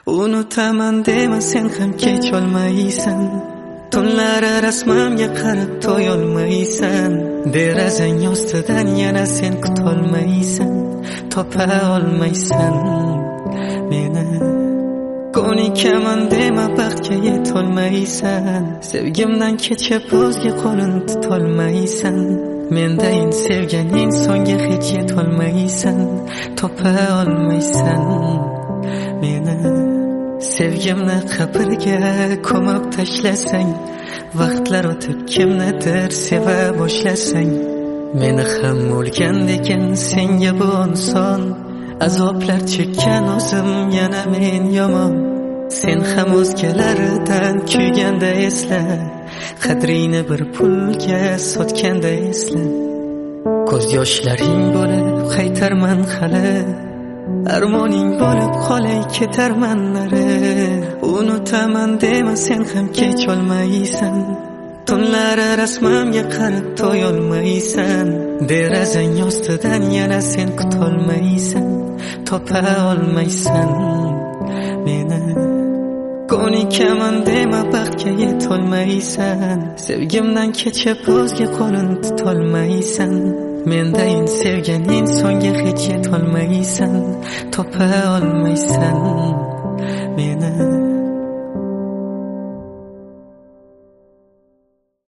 Unutaman dema sen ham kech olmaysan. Tunlar rasmimga qarab to'yolmaysan. Derazang ostidan yana sen kutolmaysan. Topa olmaysan meni. Ko'nikaman dema baxtga yetolmaysan. Sevgimdan kechib o'zga qo'lin tutolmaysan. Mendayin sevgan insonga hech yetolmaysan. Topa olmaysan meni. Sevgimni qabrga ko'mib tashlasang, vaqtlar o'tib kimnidir seva boshlasang, meni ham o'lgandekin senga bu inson. Azoblar chekkan o'zim yana men yomon. Sen ham o'zgalaridan kuyganda esla, qadringni bir pulga sotganda esla. Ko'z yoshlaring bo'lib qaytarman hali, armoning bo'lib qolay ketarman nari. Unutaman dema sen ham kech olmaysan. Tunlar rasmimga qarab to'yolmaysan. Derazang ostidan yana sen kutolmaysan. Topa olmaysan meni. Ko'nikaman dema baxtga yetolmaysan. Sevgimdan kechib o'zga qo'lin tutolmaysan. Mendayin sevgan insonga hech yetolmaysan. Topa olmaysan meni.